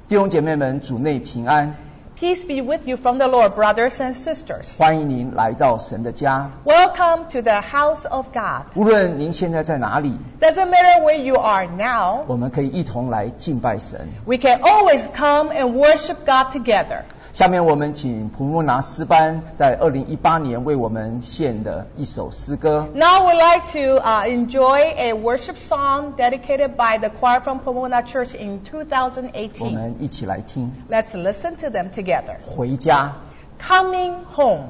弟兄姐妹们，主内平安。 Peace be with you from the Lord, brothers and sisters. 欢迎您来到神的家。 Welcome to the house of God. 无论您现在在哪里， Doesn't matter where you are now, 我们可以一同来敬拜神。 we can always come and worship God together. 下面我们请普木拿诗班在2018年为我们献的一首诗歌。 Now we'd like to enjoy a worship song dedicated by the choir from Pomona Church in 我 2018. 们一起来听。 Let's listen to them together. 回家。 Coming home.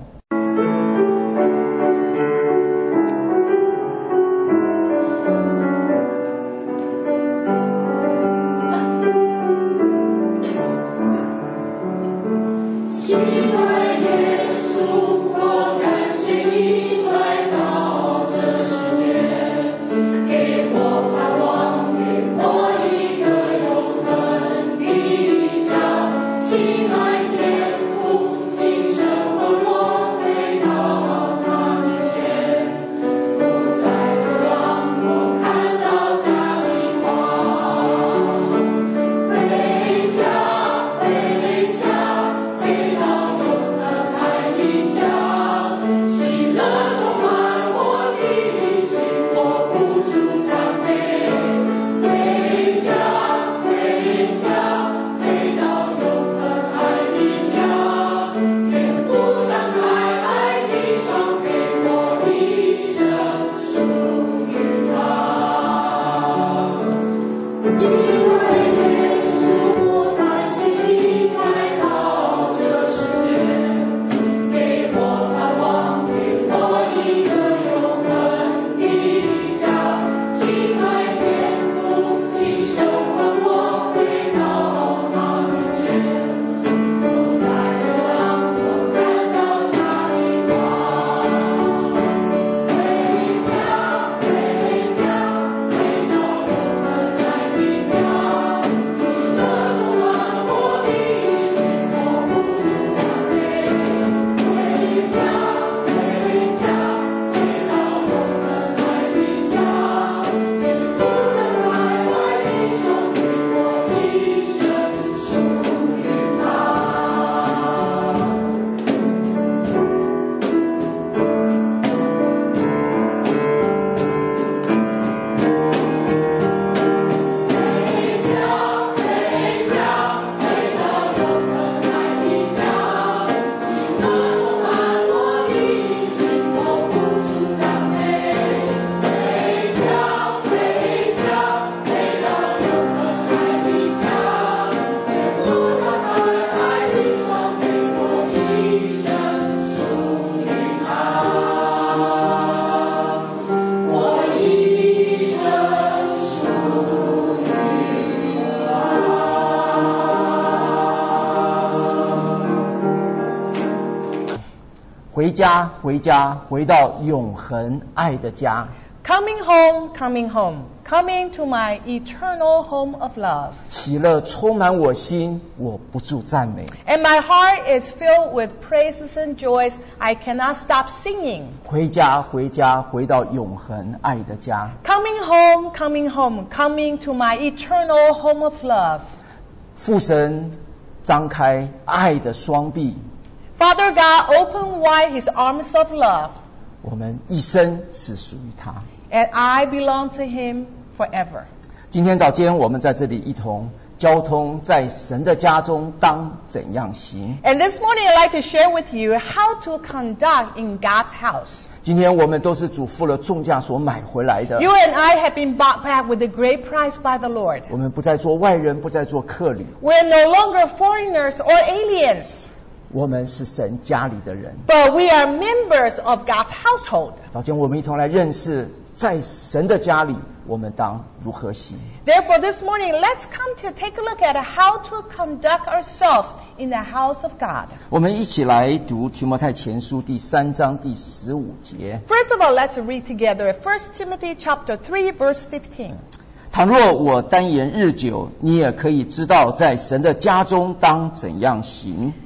回家，回家，回到永恒爱的家。 Coming home, coming home, coming to my eternal home of love. 喜乐充满我心，我不住赞美。 And my heart is filled with praises and joys. I cannot stop singing. 回家，回家，回到永恒爱的家。 Coming home, coming home, coming to my eternal home of love. 父神张开爱的双臂， Father God, open wide His arms of love, 我们一生是属于他。 and I belong to Him forever. 今天早间我们在这里一同交通，在神的家中当怎样行。 And this morning I'd like to share with you how to conduct in God's house. 今天我们都是主付了重价所买回来的， You and I have been bought back with a great price by the Lord. 我们不再做外人，不再做客旅， We're no longer foreigners or aliens, 我们是神家里的人。 but we are members of God's household. 早前我们一同来认识，在神的家里我们当如何行。 Therefore, this morning, let's come to take a look at how to conduct ourselves in the house of God. 我们一起来读提摩太前书第3章第15节。 First of all, let's read together 1 Timothy chapter 3, verse 15. 倘若我单言日久，你也可以知道在神的家中当怎样行。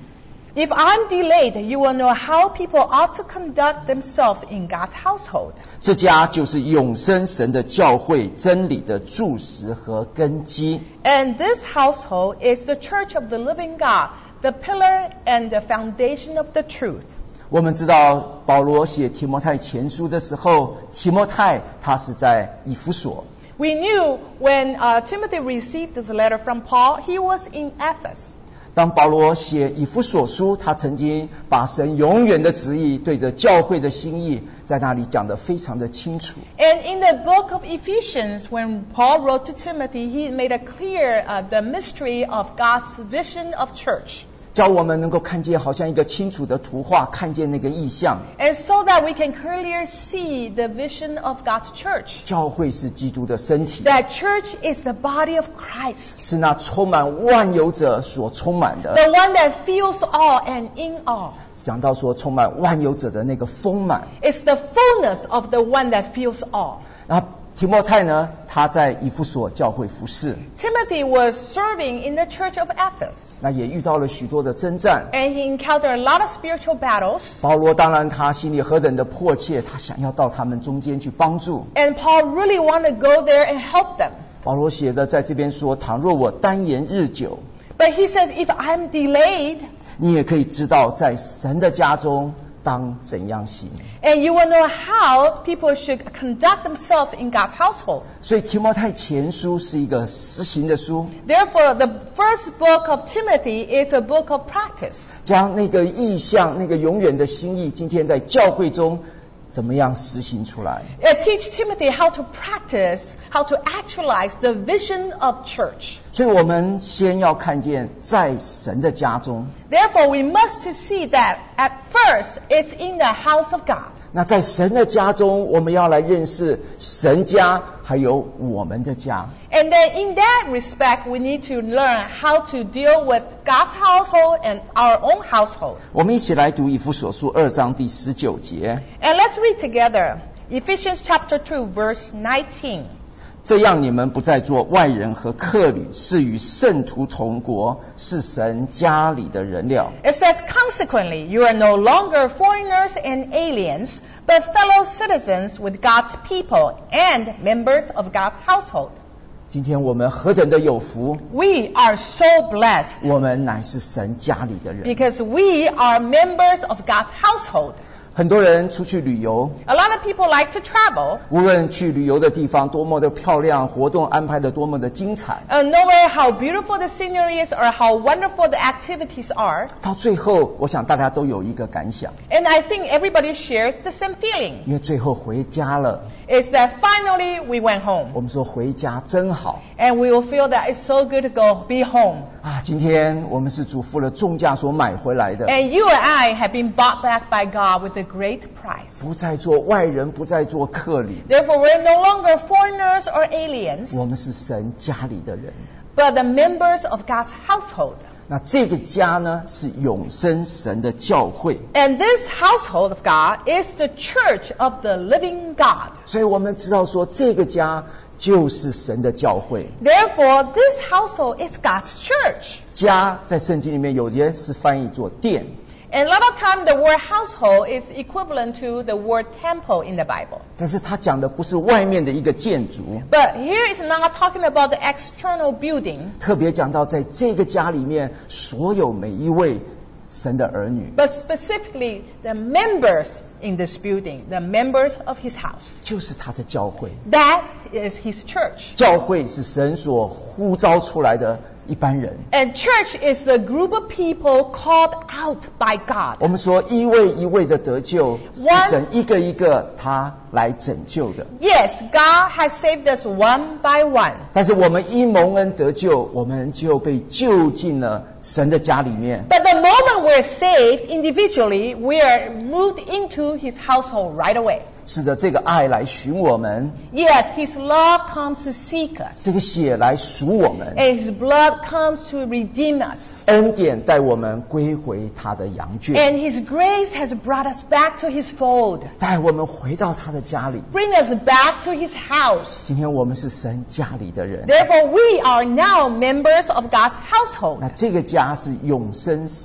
If I'm delayed, you will know how people ought to conduct themselves in God's household. 这家就是永生神的教会真理的柱石和根基。 And this household is the church of the living God, the pillar and the foundation of the truth. 我们知道保罗写提摩太前书的时候，提摩太他是在以弗所。 We knew when Timothy received this letter from Paul, he was in Ephesus. 当保罗写以弗所书，他曾经把神永远的旨意对着教会的心意，在那里讲得非常的清楚。 And in the book of Ephesians, when Paul wrote to Timothy, he made it clear the mystery of God's vision of church. 叫我们能够看见好像一个清楚的图画，看见那个意象。 And so that we can clearly see the vision of God's church. 教会是基督的身体， That church is the body of Christ. 是那充满万有者所充满的。 The one that fills all and in all. 讲到说充满万有者的那个丰满。 It's the fullness of the one that fills all. 然后提摩太呢，他在以弗所教会服侍， Timothy was serving in the church of Ephesus. 那也遇到了许多的征战。 And he encountered a lot of spiritual battles. 保罗当然他心里何等的迫切，他想要到他们中间去帮助。 And Paul really wanted to go there and help them. 保罗写的在这边说，倘若我单言日久， But he says, if I'm delayed, 你也可以知道在神的家中当怎样行。 and you will know how people should conduct themselves in God's household. 所以提摩太前书是一个实行的书， Therefore, the first book of Timothy is a book of practice. 将那个意象、那个永远的心意，今天在教会中怎么样实行出来。 Teach Timothy how to practice, how to actualize the vision of church. 所以我们先要看见在神的家中， Therefore, we must see that at first it's in the house of God. 那在神的家中，我们要来认识神家，还有我们的家。 And then in that respect, we need to learn how to deal with God's household and our own household. 我们一起来读以弗所书2章第19节。 And let's read together Ephesians chapter 2, verse 19. 这样你们不再做外人和客旅，是与圣徒同国，是神家里的人了。 It says, consequently, you are no longer foreigners and aliens, but fellow citizens with God's people and members of God's household. 今天我们何等的有福， We are so blessed 我们乃是神家里的人。 because we are members of God's household. 很多人出去旅游， A lot of people like to travel. 无论去旅游的地方多么的漂亮，活动安排的多么的精彩， No matter how beautiful the scenery is or how wonderful the activities are, 到最后，我想大家都有一个感想， and I think everybody shares the same feeling, 因为最后回家了。 is that finally we went home. 我们说回家真好 And we will feel that it's so good to go, be home. 啊！今天我们是主付了重价所买回来的， And you and I have been bought back by God with a great price. 不再做外人，不再做客旅， Therefore, we're no longer foreigners or aliens, 我们是神家里的人。 but the members of God's household. 那这个家呢，是永生神的教会。 And this household of God is the church of the living God. 所以我们知道说，这个家就是神的教会。 Therefore, this household is God's church. 家在圣经里面有些是翻译作殿， And a lot of time, the word household is equivalent to the word temple in the Bible. 但是他讲的不是外面的一个建筑， But here is not talking about the external building, 特别讲到在这个家里面，所有每一位神的儿女， but specifically the members in this building, the members of his house. 就是他的教会。 That is his church. 教会是神所呼召出来的一般人。 And church is a group of people called out by God. 我们说一位一位的得救，是神一个一个他来拯救的。 Yes, God has saved us one by one. 但是我们因蒙恩得救，我们就被救进了神的家里面。 But the moment we're saved individually, we are moved into his household right away. 是的，这个爱来寻我们， Yes, his love comes to seek us. 这个血来赎我们， And his blood comes to redeem us. 恩典带我们归回他的羊圈， And his grace has brought us back to his fold. 带我们回到他的家里。 Bring us back to his house. 今天我们是神家里的人， Therefore, we are now members of God's household. 那这个家是永生神的教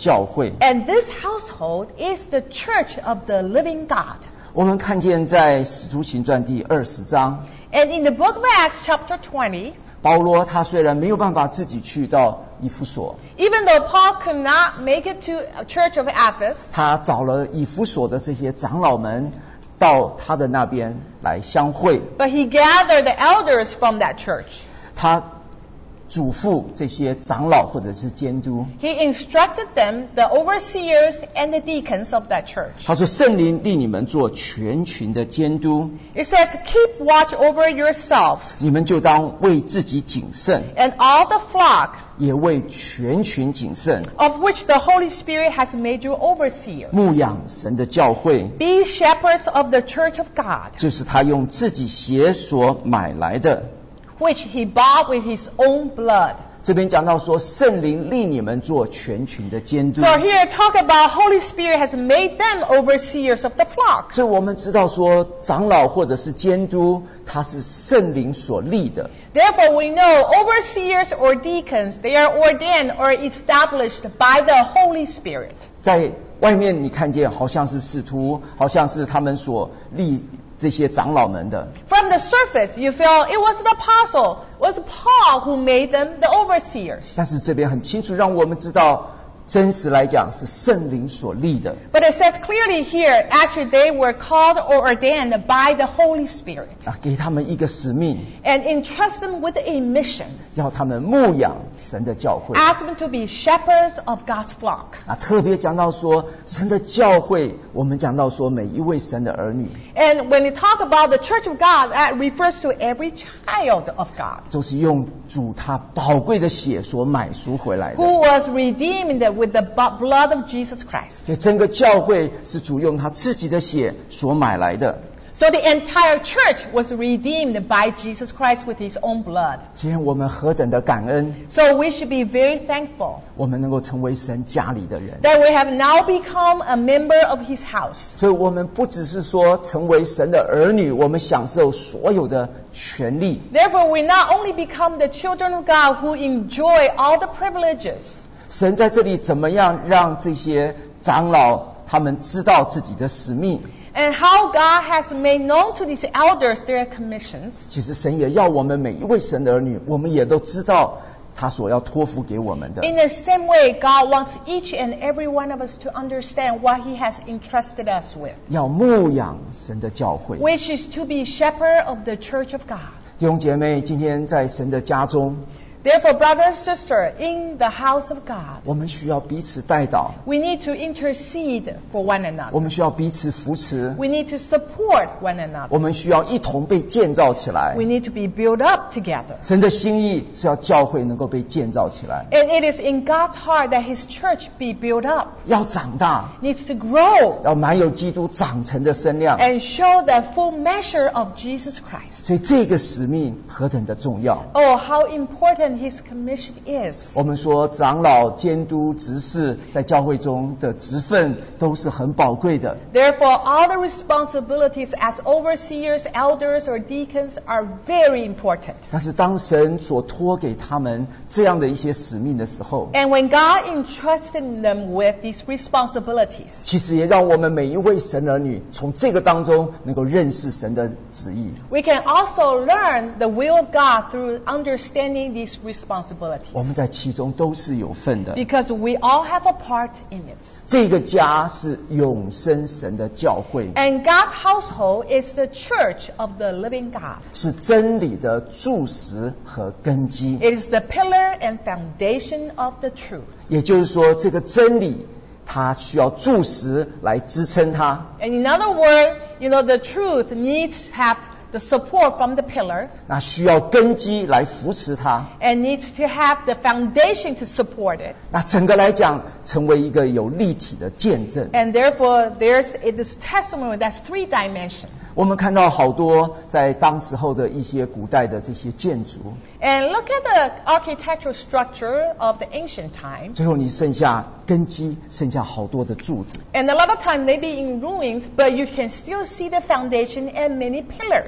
教会。 And this household is the church of the living God. 我们看见在使徒行传第20章， And in the book of Acts, chapter 20, 保罗他虽然没有办法自己去到以弗所， even though Paul could not make it to a church of Ephesus, 他找了以弗所的这些长老们到他的那边来相会， but he gathered the elders from that church. 他嘱咐这些长老或者是监督， He instructed them, the overseers and the deacons of that church. 他说圣灵令你们做全群的监督， It says, keep watch over yourselves 你们就当为自己谨慎， and all the flock 也为全群谨慎， of which the Holy Spirit has made you overseers. 牧养神的教会， Be shepherds of the church of God, 就是他用自己血所买来的。 which he bought with his own blood. 这边讲到说，圣灵令你们做全群的监督。 So here talk about Holy Spirit has made them overseers of the flock. 所以我们知道说，长老或者是监督，他是圣灵所立的。 Therefore we know overseers or deacons, they are ordained or established by the Holy Spirit. 在外面你看见好像是使徒，好像是他们所立这些长老们的， From the surface, you feel it was the apostle, it was Paul who made them the overseers. 但是这边很清楚让我们知道，真实来讲是圣灵所立的。 But it says clearly here, actually they were called or ordained by the Holy Spirit 给他们一个使命， and entrust them with a mission. 要他们牧养神的教会。 Ask them to be shepherds of God's flock. 特别讲到说，神的教会，我们讲到说每一位神的儿女， And when you talk about the church of God, that refers to every child of God 都是用主他宝贵的血所买赎回来的。 who was redeemed with the blood of Jesus Christ. 所以整个教会是主用他自己的血所买来的。 So the entire church was redeemed by Jesus Christ with his own blood. 今天我们何等的感恩， So we should be very thankful 我们能够成为神家里的人。 that we have now become a member of his house. 所以我们不只是说成为神的儿女，我们享受所有的权利。 Therefore, we not only become the children of God who enjoy all the privileges, 神在这里怎么样让这些长老他们知道自己的使命？ and how God has made known to these elders their commissions. 其实神也要我们每一位神的儿女，我们也都知道他所要托付给我们的。 In the same way, God wants each and every one of us to understand what he has entrusted us with, 要牧养神的教会。 which is to be shepherd of the church of God. 弟兄姐妹，今天在神的家中， Therefore, brother and sister, in the house of God, 我们需要彼此代祷， we need to intercede for one another. 我们需要彼此扶持， We need to support one another. 我们需要一同被建造起来 We。need to be built up together. 神的心意是要教会能够被建造起来， And it is in God's heart that his church be built up, 要长大， needs to grow, 要满有基督长成的身量。 and show the full measure of Jesus Christ. 所以这个使命何等的重要！ Oh, how important his commission is. 我们说长老、监督、执事在教会中的职分都是很宝贵的， Therefore, all the responsibilities as overseers, elders, or deacons are very important. 但是当神所托给他们这样的一些使命的时候， And when God entrusted them with these responsibilities, 其实也让我们每一位神儿女从这个当中能够认识神的旨意。 we can also learn the will of God through understanding these responsibilities. 我们在其中都是有份的。 Because we all have a part in it. 这个家是永生神的教会， And God's household is the church of the living God. 是真理的柱石和根基。 It is the pillar and foundation of the truth. 也就是说，这个真理它需要柱石来支撑它。 And in other words, the truth needs to have the support from the pillar 那需要根基来扶持它。 and needs to have the foundation to support it. 那整个来讲，成为一个有立体的见证。 And therefore, there's this testimony that's 3 dimensions. 我们看到好多在当时候的一些古代的这些建筑， And look at the architectural structure of the ancient time. 最后你剩下根基，剩下好多的柱子。 And a lot of time they be in ruins, but you can still see the foundation and many pillars.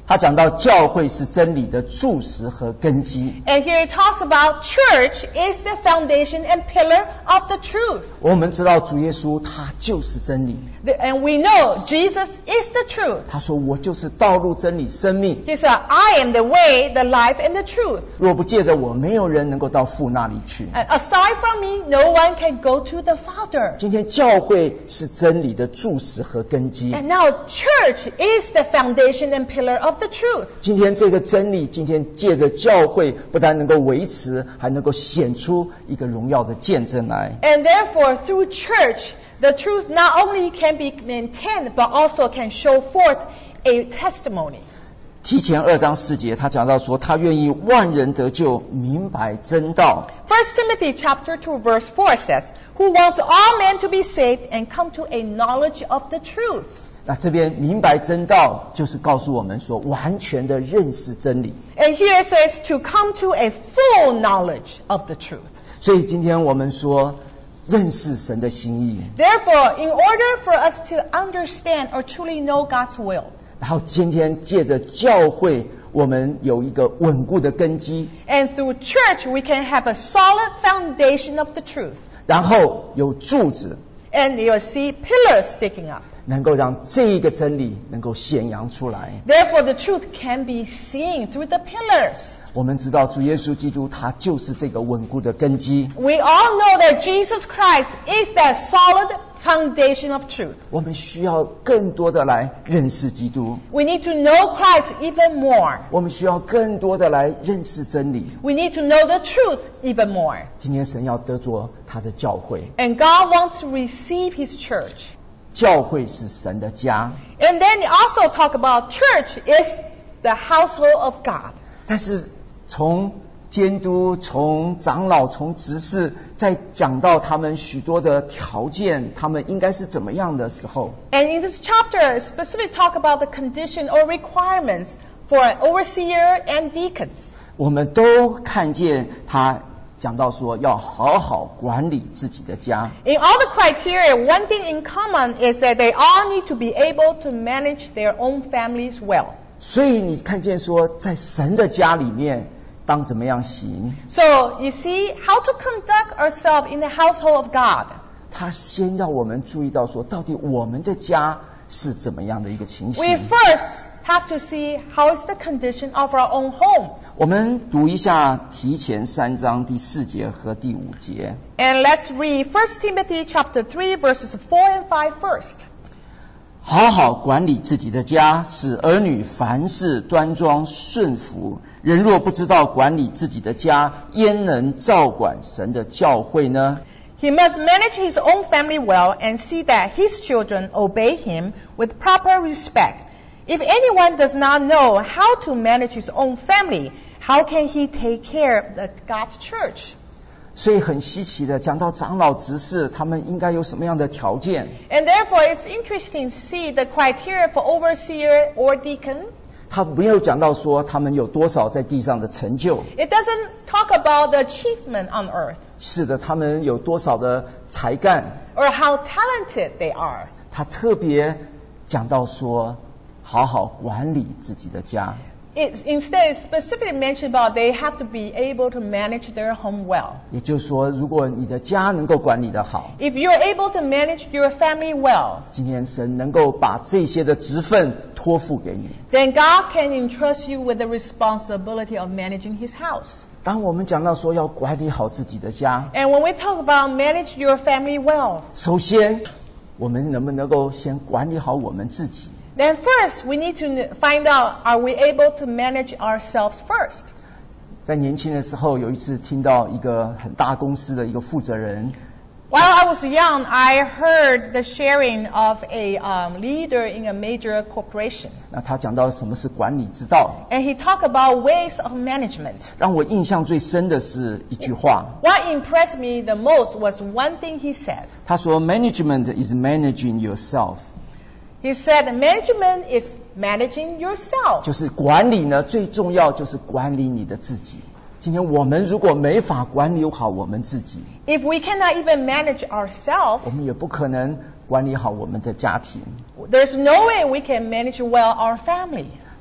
他讲到教会是真理的柱石和根基。 And here he talks about church is the foundation and pillar of the truth. 我们知道主耶稣他就是真理， And we know Jesus is the truth. 他说我就是道路真理生命， He said, I am the way, the life, and the truth. 若不借着我，没有人能够到父那里去。 And aside from me, no one can go to the Father. 今天教会是真理的柱石和根基。 And now church is the foundation and pillar of the truth. 今天这个真理，今天借着教会，不但能够维持，还能够显出一个荣耀的见证来。 And therefore, through church, the truth not only can be maintained, but also can show forth a testimony. 提前2章4节，他讲到说，他愿意万人得救，明白真道。 1 Timothy chapter 2 verse 4 says, who wants all men to be saved and come to a knowledge of the truth. 那这边明白真道，就是告诉我们说，完全的认识真理。 And here it says to come to a full knowledge of the truth. 所以今天我们说，认识神的心意， Therefore, in order for us to understand or truly know God's will, 然后今天借着教会，我们有一个稳固的根基， and through church we can have a solid foundation of the truth. 然后有柱子， And you'll see pillars sticking up. 能够让这一个真理能够显扬出来。 Therefore, the truth can be seen through the pillars. 我们知道主耶稣基督他就是这个稳固的根基， We all know that Jesus Christ is that solid foundation of truth. 我们需要更多的来认识基督， We need to know Christ even more. 我们需要更多的来认识真理。 We need to know the truth even more. 今天神要得着他的教会， And God wants to receive His church. 教会是神的家， And then he also talk about church is the household of God. 但是从监督、从长老、从执事，在讲到他们许多的条件，他们应该是怎么样的时候， And in this chapter, specifically talk about the condition or requirements for an overseer and deacons. 我们都看见他讲到说要好好管理自己的家。 In all the criteria, one thing in common is that they all need to be able to manage their own families well. 所以你看见说，在神的家里面，当怎么样行？ So you see how to conduct ourselves in the household of God. 他先让我们注意到说，到底我们的家是怎么样的一个情 We 形。 first have to see how is the condition of our own home. 我们读一下提前3章第4节和第5节。 And let's read 1 Timothy chapter 3 verses 4 and 5 first. 好好管理自己的家，使儿女凡事端庄顺服。人若不知道管理自己的家，焉能照管神的教会呢？ He must manage his own family well and see that his children obey him with proper respect. If anyone does not know how to manage his own family, how can he take care of God's church? 所以很稀奇的，讲到长老执事，他们应该有什么样的条件？ And therefore, it's interesting to see the criteria for overseer or deacon. 他没有讲到说他们有多少在地上的成就。 It doesn't talk about the achievement on earth 是的，他们有多少的才干。 or how talented they are. 他特别讲到说，好好管理自己的家。 Instead, it's specifically mentioned about they have to be able to manage their home well. 也就是说，如果你的家能够管理得好， If you're able to manage your family well, 今天神能够把这些的职分托付给你。 then God can entrust you with the responsibility of managing His house. 当我们讲到说要管理好自己的家， And when we talk about manage your family well, 首先我们能不能够先管理好我们自己？ then first we need to find out, are we able to manage ourselves first? 在年轻的时候，有一次听到一个很大公司的一个负责人， While I was young, I heard the sharing of a leader in a major corporation. 那他讲到什么是管理之道， And he talked about ways of management. 让我印象最深的是一句话， What impressed me the most was one thing he said. 他说 ：“Management is managing yourself。” He said management is managing yourself. 就是管理呢，最重要就是管理你的自己。今天我们如果没法管理好我们自己， If we cannot even manage 我 ourselves, 们也不可能管理好我们的家庭。 there's no way we can manage well our family.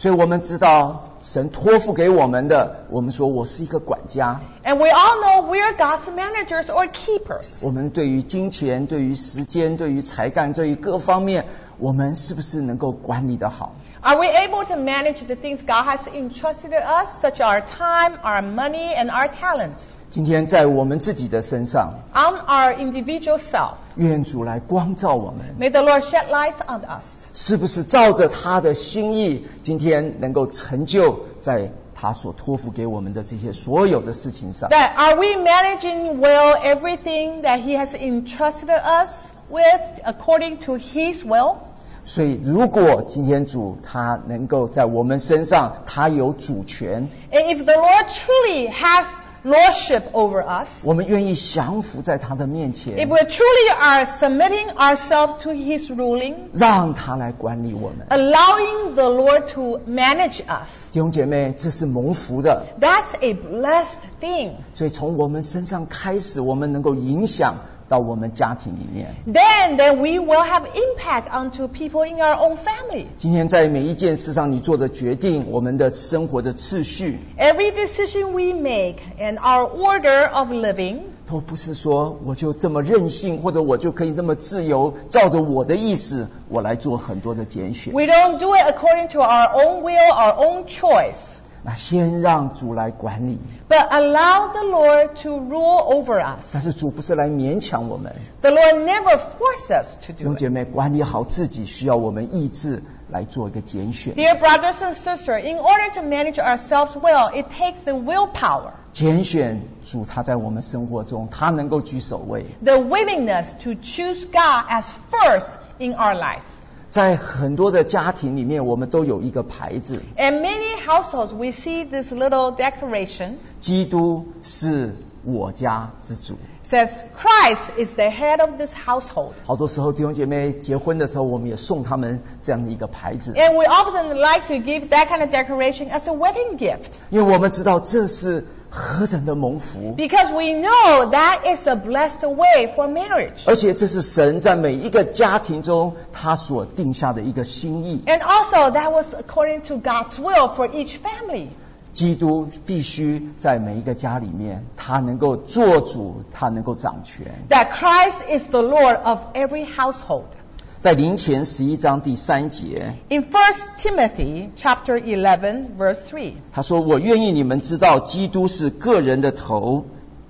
所以我们知道神托付给我们的，我们说我是一个管家。 And we all know we are God's managers or keepers. 我们对于金钱、对于时间、对于才干、对于各方面，我们是不是能够管理得好？ Are we able to manage the things God has entrusted to us, such as our time, our money, and our talents? 今天在我们自己的身上， On our individual self. 愿主来光照我们， May the Lord shed light on us. 是不是照着他的心意，今天能够成就在他所托付给我们的这些所有的事情上？ That are we managing well everything that He has entrusted us with according to His will? 所以，如果今天主他能够在我们身上，他有主权， And if the Lord truly has lordship over us, 我们愿意降服在他的面 if 前， we truly are submitting ourselves to His ruling, 让他来管理我们。 allowing the Lord to manage us, 弟兄姐妹，这是蒙福的。 that's a blessed thing. 所以从我们身上开始，我们能够影响到我们家庭里面。 Then we will have impact onto people in our own family. 今天在每一件事上你做的决定，我们的生活的次序， Every decision we make and our order of living, 都不是说我就这么任性，或者我就可以那么自由，照着我的意思，我来做很多的拣选。 we don't do it according to our own will, our own choice, 那先让主来管理， but allow the Lord to rule over 但 us. 是主不是来勉强我们。 The Lord never forces us to 弟 do 兄 it. 姐妹，管理好自己需要我们意志来做一个拣选。 Dear brothers and sisters, in order to manage ourselves well, it takes the willpower, 拣选主，他在我们生活中，他能够居首位。 the willingness to choose God as first in our life. 在很多的家庭里面，我们都有一个牌子， In many households, we see this little decoration. 基督是我家之主。 Says Christ is the head of this household. 好多时候弟兄姐妹结婚的时候，我们也送他们这样的一个牌子， And we often like to give that kind of decoration as a wedding gift. 因为我们知道这是何等的蒙福， Because we know that is a blessed way for marriage. 而且这是神在每一个家庭中他所定下的一个心意。 And also that was according to God's will for each family. 基督必须在每一个家里面，他能够做主，他能够掌权。 That Christ is the Lord of every household. 在林前11章第3节， In 1 Timothy chapter 11 verse 3, 他说：“我愿意你们知道，基督是个人的头，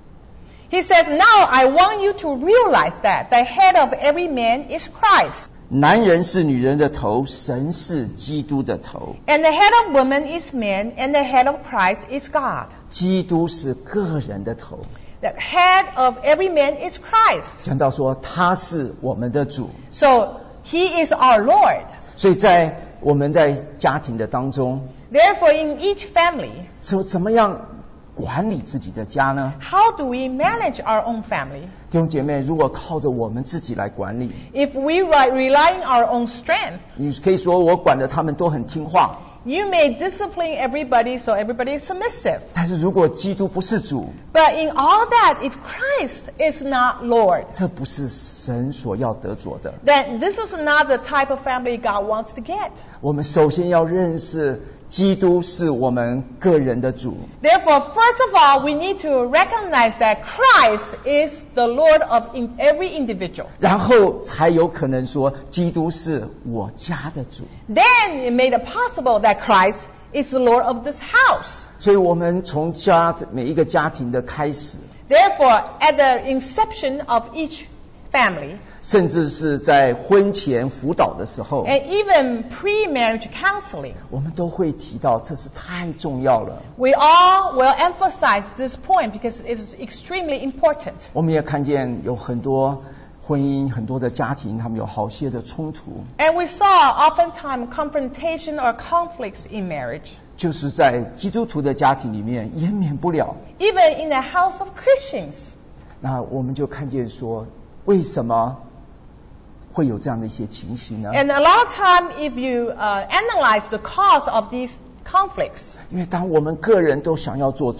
he says, Now I want you to realize that the head of every man is Christ. 男人是女人的头，神是基督的头。 And the head of woman is man, and the head of Christ is God. 基督是个人的头。” The head of every man is Christ. 讲到说他是我们的主， So He is our Lord. 所以在我们在家庭的当中， Therefore, in each family, 是怎么样管理自己的家呢？ how do we manage our own family? 弟兄姐妹，如果靠着我们自己来管理， If we rely on our own strength, 你可以说我管的他们都很听话， you may discipline everybody so everybody is submissive. 但是如果基督不是主， But in all that, if Christ is not Lord, 这不是神所要得着的。 then this is not the type of family God wants to get. 我们首先要认识基督是我们个人的主， Therefore, first of all, we need to recognize that Christ is the Lord of every individual. 然后才有可能说基督是我家的主。 Then it made it possible that Christ is the Lord of this house. 所以我们从每一个家庭的开始， Therefore, at the inception of each family, 甚至是在婚前辅导的时候， and even pre-marriage counseling, 我们都会提到这是太重要了。 we all will emphasize this point because it is extremely important. 我们也看见有很多婚姻、很多的家庭，他们有好些的冲突， And we saw oftentimes confrontation or conflicts in marriage, 就是在基督徒的家庭里面也免不了。 even in the house of Christians. 那我们就看见说，为什么会有这样的一些情形呢？ And a lot of time, if you analyze the cause of these conflicts, 因为当我们个人都想要做主，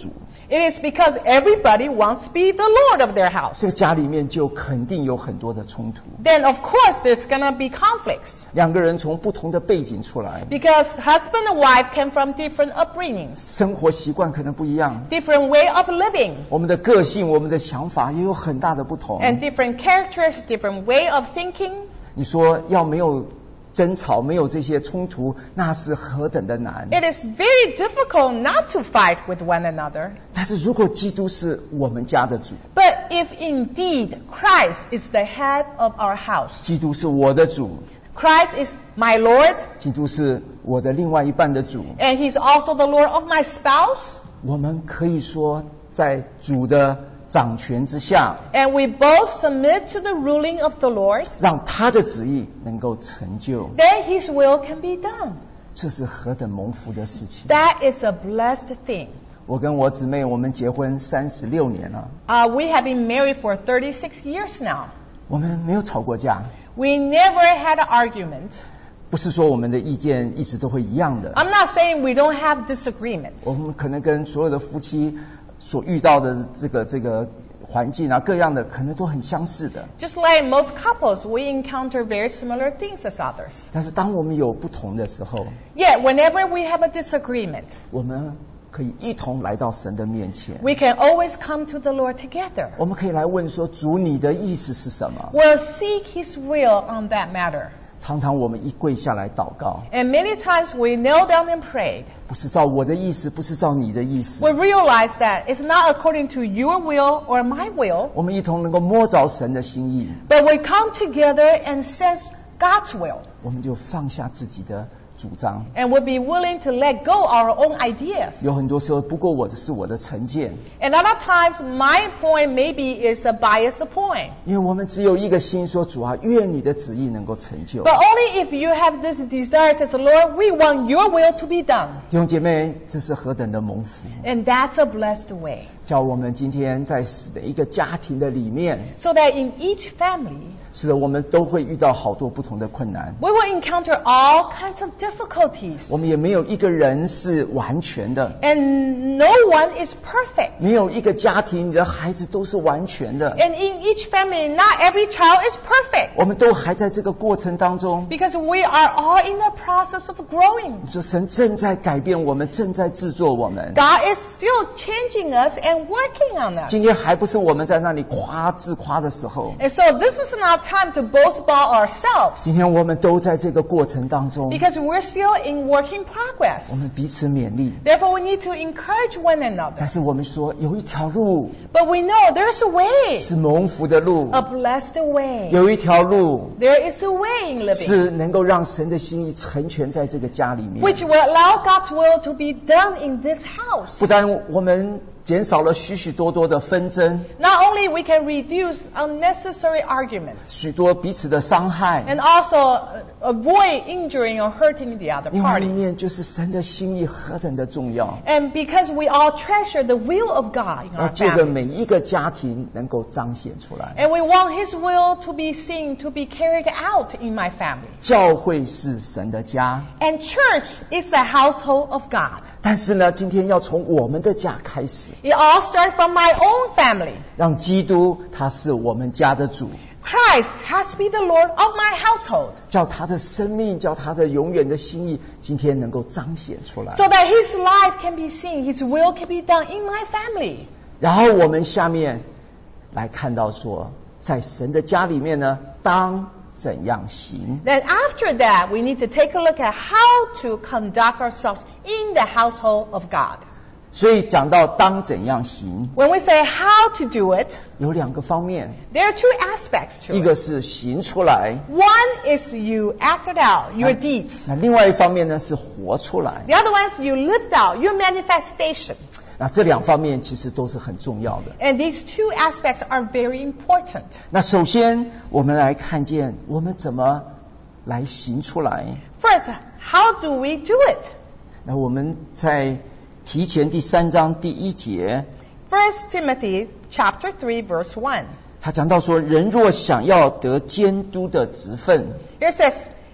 It is because everybody wants to be the Lord of their house. 这个家里面就肯定有很多的冲突。 Then of course there's gonna be conflicts. 两个人从不同的背景出来， Because husband and wife came from different upbringings, 生活习惯可能不一样， different way of living, 我们的个性、我们的想法也有很大的不同。 and different characters, different way of thinking. 你说要没有争吵，没有这些冲突，那是何等的难。 It is very difficult not to fight with one another. 但是如果基督是我们家的主， But if indeed Christ is the head of our house, 基督是我的主， Christ is my Lord, 基督是我的另外一半的主， and He's also the Lord of my spouse, 我们可以说在主的掌权之下， and we both submit to the ruling of the Lord, 让他的旨意能够成就， then His will can be done. 这是何等蒙福的事情。 That is a blessed thing. 我跟我姊妹我们结婚36年了， We have been married for 36 years now. 我们没有吵过架， We never had an argument. 不是说我们的意见一直都会一样的， I'm not saying we don't have disagreements. 我们可能跟所有的夫妻所遇到的这个环境啊，各样的可能都很相似的。 Just like most couples, we encounter very similar things as others. 但是当我们有不同的时候， Yet, whenever we have a disagreement, 我们可以一同来到神的面前， we can always come to the Lord together. 我们可以来问说：主，你的意思是什么？ We'll seek His will on that matter. 常常我们一跪下来祷告， And many times we kneel down and prayed. 不是照我的意思，不是照你的意思 We， realize that it's not according to your will or my will, 我们一同能够摸着神的心意， but we come together and sense God's will. 我们就放下自己的主张。 And we'll be willing to let go our own ideas. 有很多时候，不过我这是我的成见， And other times, my point maybe is a biased point. 因为我们只有一个心说：主啊，愿你的旨意能够成就。 But only if you have this desire, says the Lord, we want your will to be done. 弟兄姐妹，这是何等的蒙福！ And that's a blessed way. 叫我们今天在每一个家庭的里面， So that in each family, 是的，我们都会遇到好多不同的困难， we will encounter all kinds of difficulties. 我们也没有一个人是完全的， And no one is perfect. 没有一个家庭你的孩子都是完全的， And in each family, not every child is perfect. 我们都还在这个过程当中。 Because we are all in the process of growing. 你说神正在改变我们，正在制作我们。 God is still changing us and working on us. 今天还不是我们在那里自夸的时候， And so this is not time to boast about ourselves. 今天我们都在这个过程当中， Because we're still in working 我 progress. 们彼此勉励。 Therefore, we need to encourage one 但 another. 是我们说有一条路 But we know there's a way, 是蒙福的路， a blessed way. 有一条路 There is a way in living 是能够让神的心意成全在这个家里面。 which will allow God's will to be done in this house. 不但我们减少了许许多多的纷争， Not only we can reduce unnecessary arguments 许多彼此的伤害， and also avoid injuring or hurting the other 另外一 party. 面就是神的心意何等的重要， And because we all treasure the will of God in 要 our 借着 family. 每一个家庭能够彰显出来。 And we want His will to be seen, to be carried out in my family. 教会是神的家， And church is the household of God. 但是呢，今天要从我们的家开始， It all starts from my own family. 让基督他是我们家的主， Christ has to be the Lord of my household, 叫他的生命，叫他的永远的心意，今天能够彰显出来。 so that His life can be seen, His will can be done in my family. 然后我们下面来看到说，在神的家里面呢，当怎样行？ Then after that, we need to take a look at how to conduct ourselves in the household of God. 所以讲到当怎样行， When we say how to do it, 有两个方面， there are two aspects to 一个 it. 是行出来， One is you acted out your deeds. 那另外一方面呢是活出来。 The other one is you lived out your manifestation. 那这两方面其实都是很重要的。 And these two aspects are very important. 那首先我们来看见我们怎么来行出来。 First, how do we do it? 那我们在提前第3章第1节， 1 Timothy chapter 3 verse 1. 他讲到说，人若想要得监督的职分， Here it says,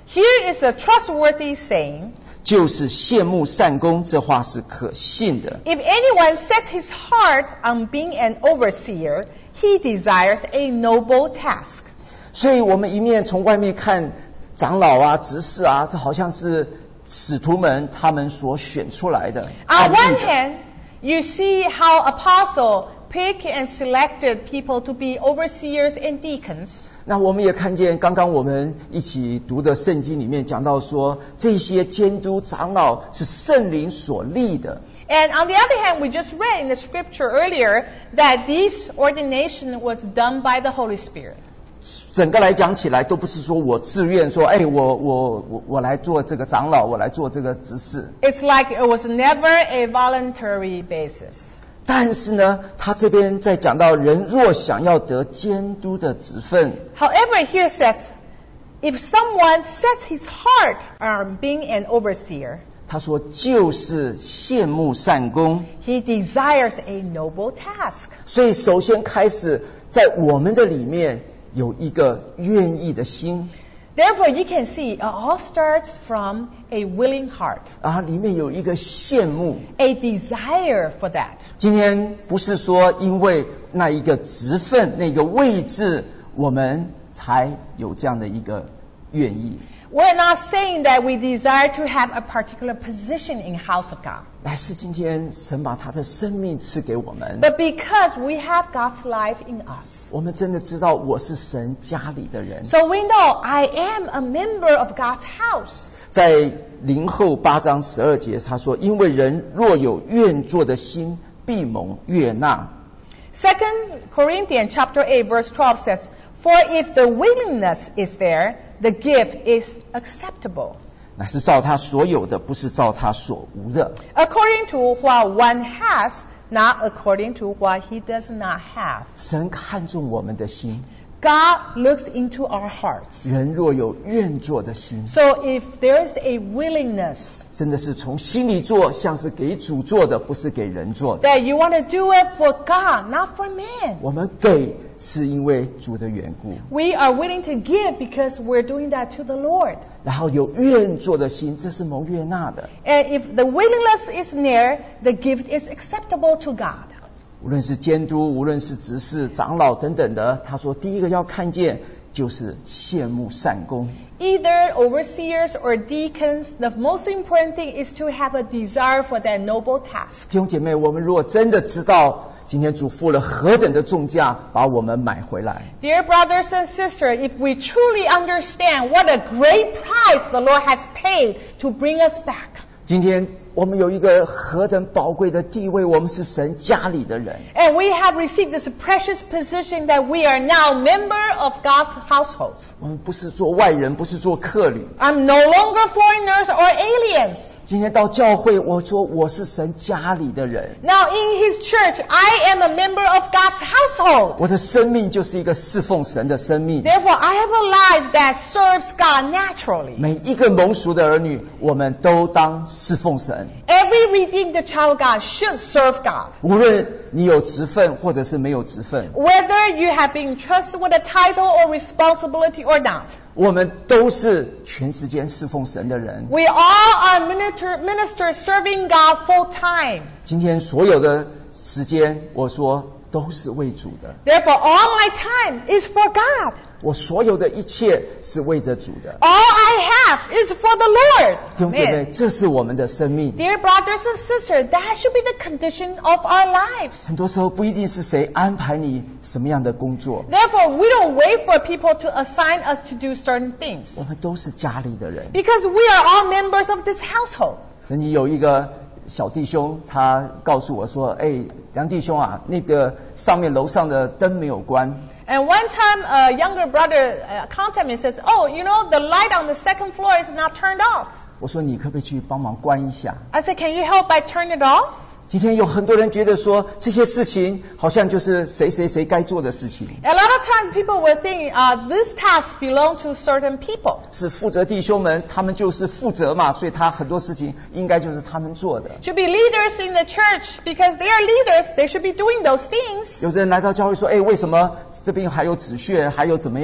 Here is a trustworthy saying. 就是羡慕善功，这话是可信的。 If anyone sets his heart on being an overseer, he desires a noble task. 所以我们一面从外面看长老啊、执事啊，这好像是使徒们他们所选出来的。 On one hand, you see how apostle picked and selected people to be overseers and deacons. 那我们也看见刚刚我们一起读的圣经里面讲到说，这些监督长老是圣灵所立的。 And on the other hand, we just read in the scripture earlier that this ordination was done by the Holy Spirit. 整个来讲起来，都不是说我自愿说，我来做这个长老，我来做这个执事。 It's like it was never a voluntary basis. 但是呢，他这边在讲到人若想要得监督的职分， However, here it says, if someone sets his heart on being an overseer, 他说就是羡慕善功。 he desires a noble task. 所以首先开始在我们的里面有一个愿意的心， Therefore, you can see it all starts from a willing heart, 然后里面有一个羡慕。 a desire for that. 今天不是说因为那一个职分、那个位置，我们才有这样的一个愿意。 We're not saying that we desire to have a particular position in house of God, 乃是今天神把他的生命赐给我们， but because we have God's life in us. 我们真的知道我是神家里的人。 So we know I am a member of God's house. 在林后8章12节他说，因为人若有愿做的心，必蒙悦纳。 2 Corinthians chapter 8 verse 12 says, for if the willingness is there, the gift is acceptable. 乃是照他所有的，不是照他所无的。 According to what one has, not according to what he does not have. 神看重我们的心， God looks into our hearts. 人若有愿做的心， So if there is a willingness 真的是从心里做，像是给主做的，不是给人做的。 that you want to do it for God, not for man. 我们给是因为主的缘故， We are willing to give because we're doing that to the Lord. 然后有愿做的心，这是蒙悦纳的。 And if the willingness is there, the gift is acceptable to God. 无论是监督，无论是执事、长老等等的，他说第一个要看见就是羡慕善功。 Either overseers or deacons, the most important thing is to have a desire for that noble task. 弟兄姐妹，我们如果真的知道今天主付了何等的重价把我们买回来， Dear brothers and sisters, if we truly understand what a great price the Lord has paid to bring us back, 今天我们有一个何等宝贵的地位，我们是神家里的人。 and we have received this precious position that we are now member of God's households. 我们不是做外人，不是做客旅。 I'm no longer foreigners or aliens. 今天到教会，我说我是神家里的人， Now in His church, I am a member of God's household. 我的生命就是一个侍奉神的生命。 Therefore, I have a life that serves God naturally. 每一个蒙赎的儿女，我们都当侍奉神。 Every redeemed child of God should serve God. 无论你有职分或者是没有职分， Whether you have been trusted with a title or responsibility or not. 我们都是全时间侍奉神的人。 We all are ministers serving God full time. 今天所有的时间，我说都是为主的， Therefore, all my time is for God. 我所有的一切是为着主的。 All I have is for the Lord. 弟兄姐妹， Amen. 这是我们的生命。 Dear brothers and sisters, that should be the condition of our lives. 很多时候不一定是谁安排你什么样的工作， Therefore, we don't wait for people to assign us to do certain things. 我们都是家里的人。 Because we are all members of this household. 曾经有一个小弟兄，他告诉我说：“哎，梁弟兄啊，那个上面楼上的灯没有关。” And one time, a younger brother contacted me and says, oh, you know, the light on the second floor is not turned off. 我说：“你可不可以去帮忙关一下 I said, can you help by turning it off?？” 今天有很多人觉得说这些事情好像就是谁该做的事情， A lot of times people will think this task belongs to certain people. 是负责弟兄们，他们就是负责嘛，所以他很多事情应该就是他们做的。 Should be leaders in the church because they are leaders. They should be doing those things. 有的人来到教会说：“哎，为什么这边还有止血，还有怎么样？”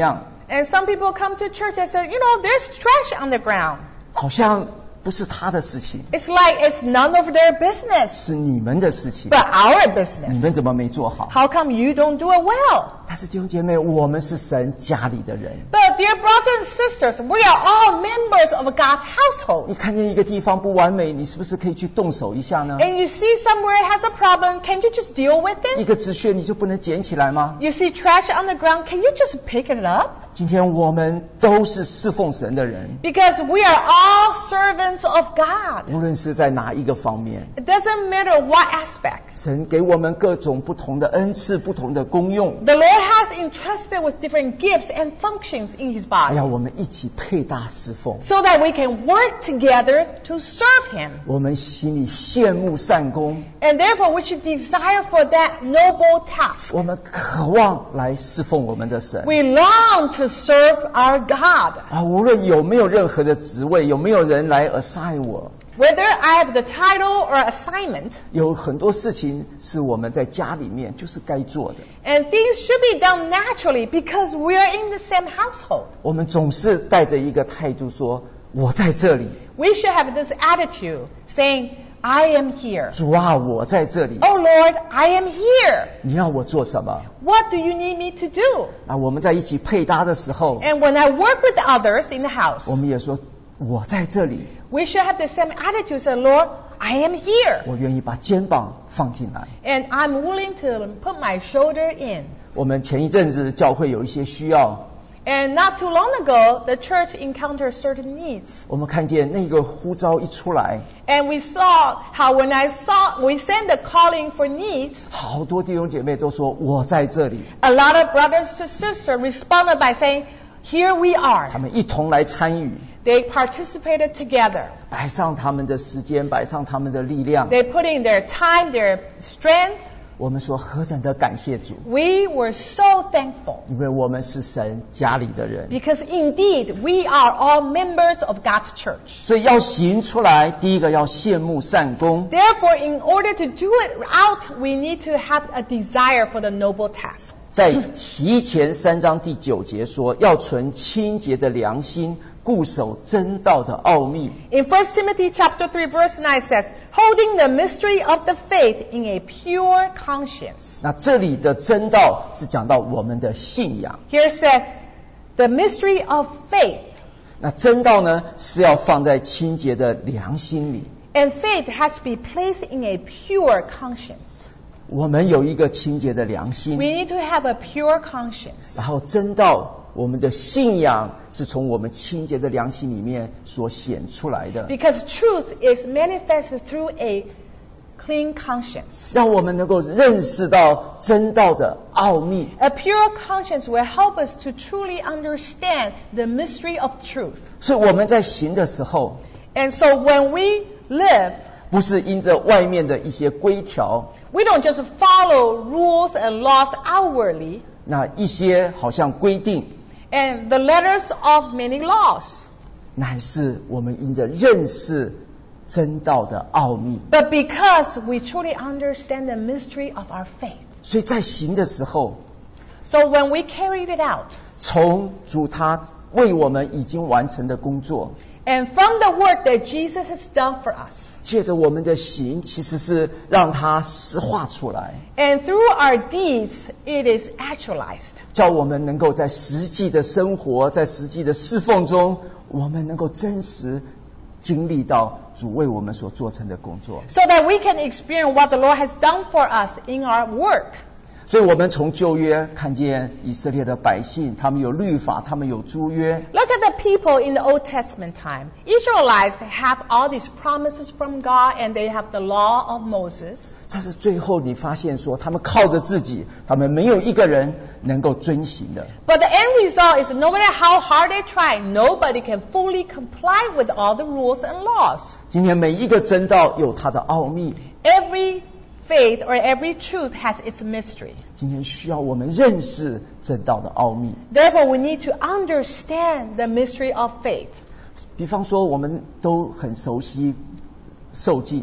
And some people come to church and say, there's trash on the ground. 好像不是他的事情， It's like it's none of their business, 是你们的事情， but our 你 business. 们怎么没做好？ How come you don't do it well? 但是弟兄姐妹，我们是神家里的人。 But dear brothers and sisters, we are all members of God's household. 你看见一个地方不完美，你是不是可以去动手一下呢？ And you see somewhere it has a problem, can't you just deal with 一 it? 个纸屑你就不能捡起来吗？ You see trash on the ground, can you just pick it up? 今天我们都是侍奉神的人， Because we are all servants of God. 无论是在哪一个方面， It doesn't matter what aspect. 神给我们各种不同的恩赐、不同的功用。 The Lord has entrusted with different gifts and functions in His 哎 body 呀，我们一起配搭侍奉， so that we can work together to serve Him. 我们心里羡慕善功， And therefore we should desire for that noble task. 我们渴望来侍奉我们的神。 We long to serve our God. 啊，无论有没有任何的职位，有没有人来 assign 我， Whether I have the title or assignment, 有很多事情是我们在家里面就是该做的。 and things should be done naturally because we are in the same household. 我们总是带着一个态度说：“我在这里， We should have this attitude saying, I am here. 主啊，我在这里， Oh Lord, I am here. 你要我做什么 What do you need me to do?？” 啊，我们在一起配搭的时候， And when I work with others in the house, 我们也说：“我在这里， we should have the same attitude. Say, Lord, I am here. 我愿意把肩膀放进来。 And I'm willing to put my shoulder in. ” 我们前一阵子教会有一些需要， And not too long ago, the church encountered certain needs. 我们看见那个呼召一出来， And we saw how when we sent the calling for needs, 好多弟兄姐妹都说：“我在这里。 a lot of brothers and sisters responded by saying, here we ” are. 他们一同来参与， They participated together. 摆上他们的时间，摆上他们的力量。 They put in their time, their strength. 我们说何等的感谢主， We were so thankful 因为我们是神家里的人， because indeed we are all members of God's church. 所以要行出来，第一个要羡慕善功。 Therefore, in order to do it out, we need to have a desire for the noble task. 在提前3章第9节说，要存清洁的良心，固守真道的奥秘。 In 1 Timothy chapter 3 verse 9 says, holding the mystery of the faith in a pure conscience. 那这里的真道是讲到我们的信仰， Here says, the mystery of faith. 那真道呢是要放在清洁的良心里。 And faith has to be placed in a pure conscience. 我们有一个清洁的良心， We need to have a pure conscience. 然后真道，我们的信仰是从我们清洁的良心里面所显出来的， Because truth is manifested through a clean conscience. 让我们能够认识到真道的奥秘。 A pure conscience will help us to truly understand the mystery of truth. 所以我们在行的时候， And so when we live, 不是因着外面的一些规条， we don't just follow rules and laws outwardly 那一些好像规定， and the letters of many laws, 乃是我们因着认识真道的奥秘。 but because we truly understand the mystery of our faith. 所以在行的时候， So when we carried it out, 从主他为我们已经完成的工作， and from the work that Jesus has done for us, 借着我们的行，其实是让它实化出来， and through our deeds, it is actualized. 叫我们能够在实际的生活，在实际的侍奉中，我们能够真实经历到主为我们所做成的工作。 So that we can experience what the Lord has done for us in our work. 所以我们从旧约看见以色列的百姓，他们有律法，他们有诸约， Look at the people in the Old Testament time. Israelites have all these promises from God and they have the law of Moses. 但是最后你发现说，他们靠着自己，他们没有一个人能够遵行的。 But the end result is no matter how hard they try, nobody can fully comply with all the rules and laws. 今天每一个真道有它的奥秘， Every faith or every truth has its mystery. 今天需要我们认识真道的奥秘。 Therefore, we need to understand the mystery of faith. 比方说，我们都很熟悉受浸，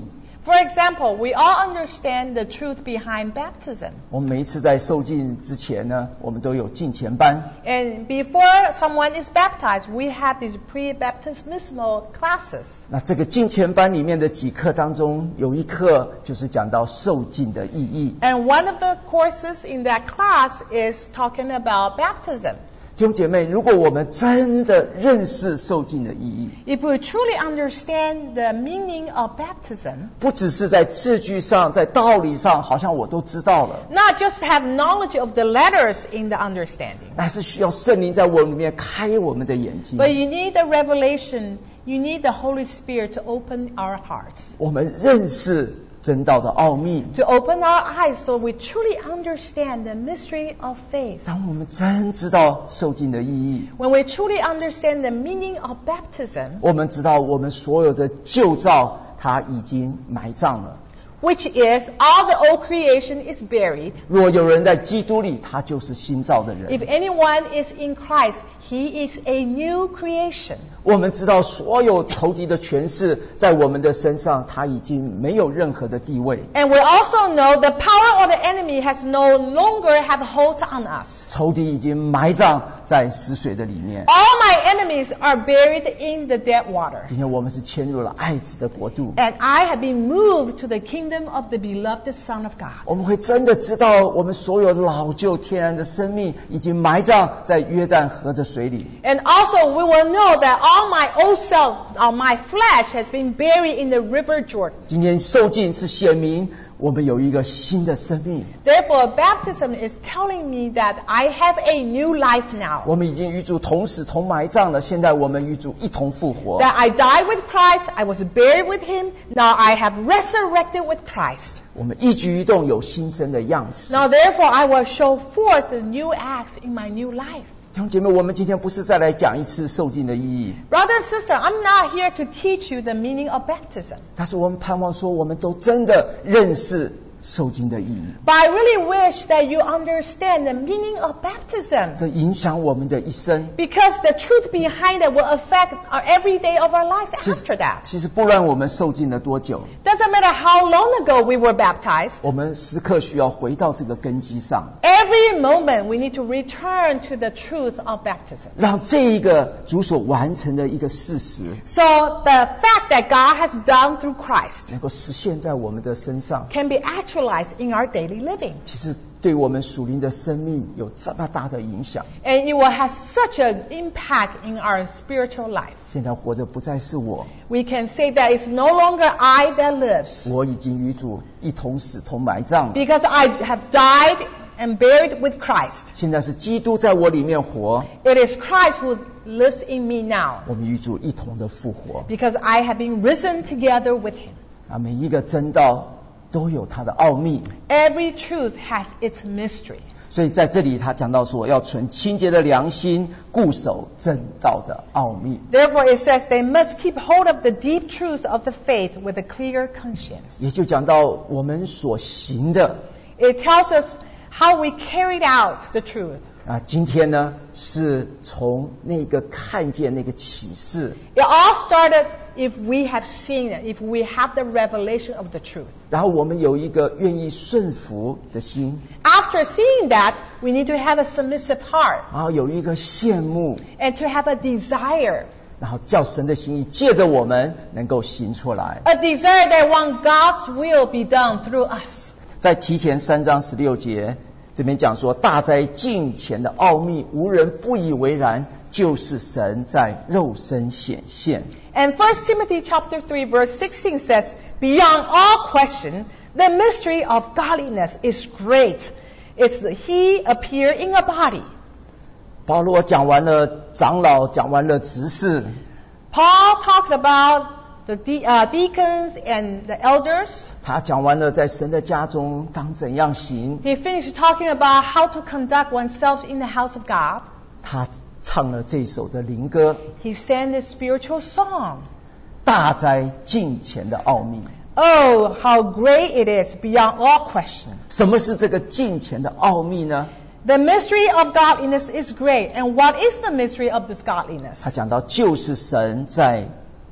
For example, we all understand the truth behind baptism. 我们每一次在受浸之前呢，我们都有浸前班。 And before someone is baptized, we have these pre-baptismal classes. 那这个浸前班里面的几课当中，有一课就是讲到受浸的意义。 And one of the courses in that class is talking about baptism. 弟兄姐妹，如果我们真的认识受浸的意义， If we truly understand the meaning of baptism, 不只是在字句上，在道理上，好像我都知道了， not just have knowledge of the letters in the understanding, 那是需要圣灵在我们里面开我们的眼睛。 but you need the revelation, you need the Holy Spirit to open our hearts, 我们认识真道的奥秘。 to open our eyes so we truly understand the mystery of faith. 当我们真知道受浸的意义， When we truly understand the meaning of baptism, 我们知道我们所有的旧造它已经埋葬了。 which is all the old creation is buried. 若有人在基督里，他就是新造的人。 If anyone is in Christ, he is a new creation. 我们知道所有仇敌的权势在我们的身上，他已经没有任何的地位。 And we also know the power of the enemy has no longer have hold on us. 仇敌已经埋葬在死水的里面。 All my enemies are buried in the dead water. 今天我们是迁入了爱子的国度， And I have been moved to the kingdom of the beloved Son of God. 我们会真的知道我们所有老旧天然的生命已经埋葬在约旦河的水里。 And also we will know that all my old self, my flesh has been buried in the river Jordan. 今天受浸是显明我们有一个新的生命， Therefore, baptism is telling me that I have a new life now. 我们已经与主同死同埋葬了，现在我们与主一同复活。 That I died with Christ, I was buried with Him, now I have resurrected with Christ. 我们一举一动有新生的样式。 Now therefore I will show forth the new acts in my new life. 弟兄姐妹，我们今天不是再来讲一次受浸的意义， Brother and sister, I'm not here to teach you the meaning of baptism. 但是我们盼望说，我们都真的认识受浸的意义， But I really wish that you understand the meaning of baptism. 这影响我们的一生。 Because the truth behind it will affect our every day of our lives 其实 after that. 其实不论我们受浸了多久， Doesn't matter how long ago we were baptized. 我们时刻需要回到这个根基上， Every moment we need to return to the truth of baptism. 让这一个主所完成的一个事实， So the fact that God has done through Christ 能够实现在我们的身上。 can be actualized in our daily living. 其实对我们属灵的生命有这么大的影响。 And it will have such an impact in our spiritual life. 现在活着不再是我， We can say that it's no longer I that lives, 我已经与主一同死同埋葬了。 because I have died and buried with Christ. 现在是基督在我里面活， It is Christ who lives in me now, 我们与主一同的复活。 because I have been risen together with Him. 啊，每一个真道都有它的奥秘。 Every truth has its mystery. 所以在这里他讲到说，要存清洁的良心，固守真道的奥秘。 Therefore it says they must keep hold of the deep truth of the faith with a clear conscience. 也就讲到我们所行的 It tells us how we carried out the truth. 啊，今天呢是从那个看见那个启示， It all started if we have seen it, if we have the revelation of the truth. 然后我们有一个愿意顺服的心， After seeing that, we need to have a submissive heart 然后有一个羡慕， and to have a desire. 然后叫神的心意借着我们能够行出来。 A desire that want God's will be done through us. 在提前3章16节这边讲说，大哉敬虔的奥秘，无人不以为然，就是神在肉身显现。 And 1 Timothy chapter 3 verse 16 says, beyond all question, the mystery of godliness is great. It's that He appeared in a body. 保罗讲完了长老，讲完了执事， Paul talked about the deacons and the elders. 他讲完了在神的家中当怎样行， He finished talking about how to conduct oneself in the house of God. 他唱了这首的灵歌， He sang this spiritual song. 大哉敬虔的奥秘。 Oh, how great it is beyond all question. 什么是这个敬虔的奥秘呢？ The mystery of godliness is great. And what is the mystery of this godliness? 他讲到就是神在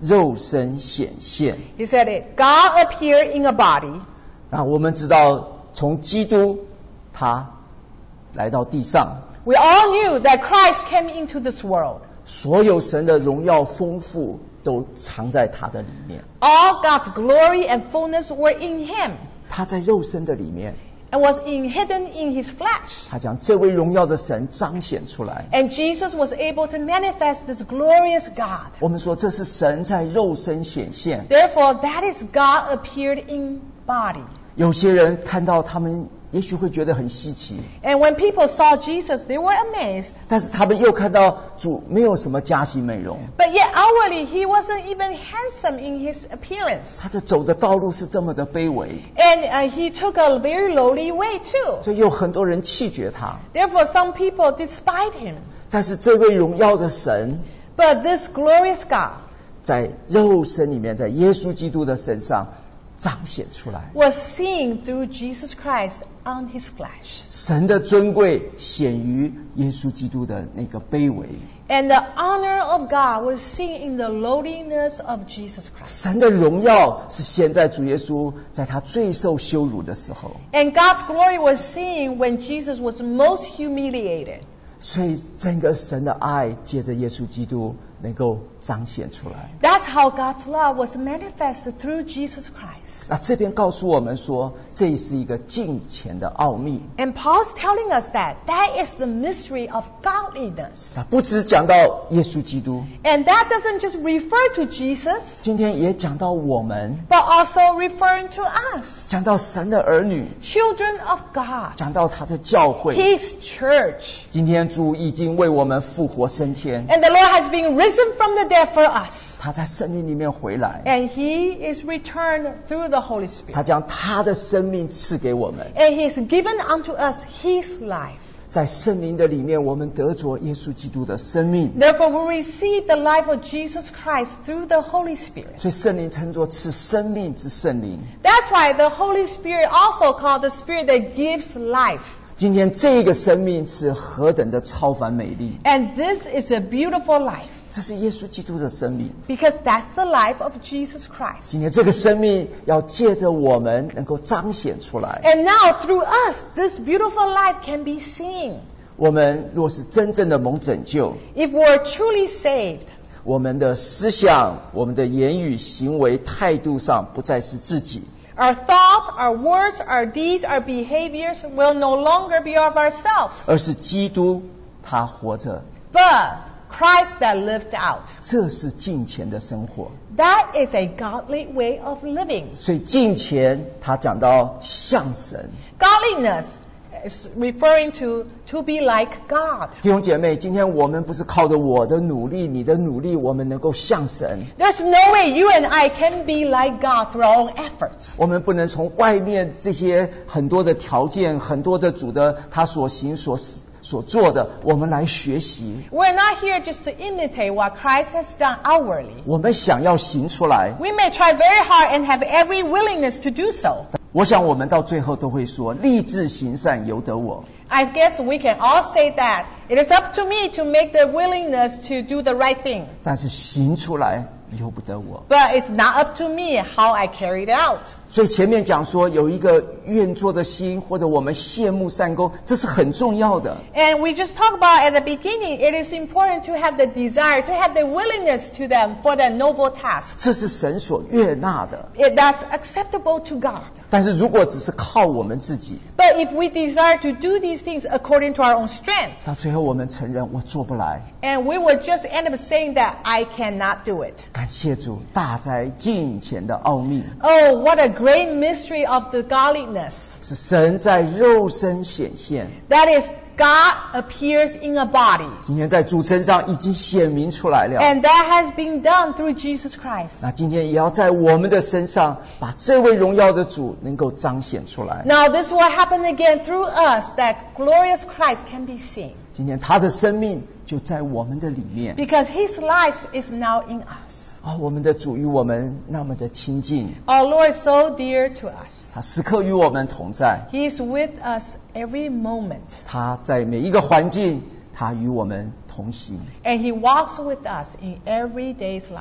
肉身显现。 He said it. God appeared in a body. 那我们知道，从基督他来到地上， We all knew that Christ came into this world. 所有神的荣耀丰富都藏在他的里面。 All God's glory and fullness were in him 他在肉身的里面， and was hidden in his flesh. 他将这位荣耀的神彰显出来。 And Jesus was able to manifest this glorious God. 我们说这是神在肉身显现。 Therefore, that is God appeared in body. 有些人看到他们也许会觉得很稀奇， And when people saw Jesus, they were amazed. 但是他们又看到主没有什么佳形美容， But yet outwardly, he wasn't even handsome in his appearance. 他的走的道路是这么的卑微， And he took a very lowly way too. 所以有很多人弃绝他。 Therefore, some people despise him. 但是这位荣耀的神 But this glorious God 在肉身里面，在耶稣基督的身上彰显出来， was seen through Jesus Christ on his flesh. 神的尊贵显于耶稣基督的那个卑微， And the honor of God was seen in the lowliness of Jesus Christ. 神的荣耀是显在主耶稣在他最受羞辱的时候， And God's glory was seen when Jesus was most humiliated. 所以整个神的爱借着耶稣基督能够彰显出来。 That's how God's love was manifested through Jesus Christ. 那这边告诉我们说，这是一个敬虔的奥秘。 And Paul's telling us that is the mystery of godliness. 那不只讲到耶稣基督， And that doesn't just refer to Jesus, 今天也讲到我们， but also referring to us, 讲到神的儿女， children of God, 讲到他的教会。 His church. 今天主已经为我们复活升天， And the Lord has been risen from the dead for us. 他在圣灵里面回来， And He is returned through the Holy 他 Spirit. 将他的生命赐给我们。 And He has given unto us His life. 在圣灵的里面，我们得着耶稣基督的生命， Therefore, we receive the life of Jesus Christ through the Holy Spirit. 所以圣灵称作赐生命之圣灵。 That's why the Holy Spirit also called the Spirit that gives life. 今天这个生命是何等的超凡美丽， And this is a beautiful life 这是耶稣基督的生命。 because that's the life of Jesus Christ. 今天这个生命要借着我们能够彰显出来。 And now through us, this beautiful life can be seen. 我们若是真正的蒙拯救， If we're truly saved, 我们的思想、我们的言语、行为、态度上不再是自己， our thoughts, our words, our deeds, our behaviors will no longer be of ourselves, 而是基督他活着。 but Christ that lived out. 这是敬虔的生活。 That is a godly way of living. 所以敬虔他讲到像神。 Godliness is referring to be like God. 弟兄姐妹，今天我们不是靠着我的努力、你的努力，我们能够像神。 There's no way you and I can be like God through our own efforts. 我们不能从外面这些很多的条件、很多的主的他所行所做的，我们来学习。 We're not here just to imitate what Christ has done outwardly. 我们想要行出来， We may try very hard and have every willingness to do so. 我想我们到最后都会说：立志行善，由得我。 I guess we can all say that. It is up to me to make the willingness to do the right thing. 但是行出来由不得我。 But it's not up to me how I carry it out. 所以前面讲说有一个愿做的心，或者我们羡慕善功，这是很重要的。 And we just talked about at the beginning, it is important to have the desire, to have the willingness to them for that noble task. 这是神所悦纳的。 That's acceptable to God. 但是如果只是靠我们自己， But if we desire to do these things according to our own strength, 到最后我们承认我做不来。 and we will just end up saying that I cannot do it. 感谢主，大哉敬虔的奥秘， Oh, what a great mystery of the godliness. 是神在肉身显现。 That is, God appears in a body. 今天在主身上已经显明出来了。 And that has been done through Jesus Christ. 那今天也要在我们的身上，把这位荣耀的主能够彰显出来。 Now this will happen again through us, that glorious Christ can be seen. 今天他的生命就在我们的里面。 Because His life is now in us. 我们的主与我们那么的亲近， Our Lord is so dear to us. 他时刻与我们同在， He is with us every moment. 他在每一个环境，他与我们同行。 And He walks with us in every day's life.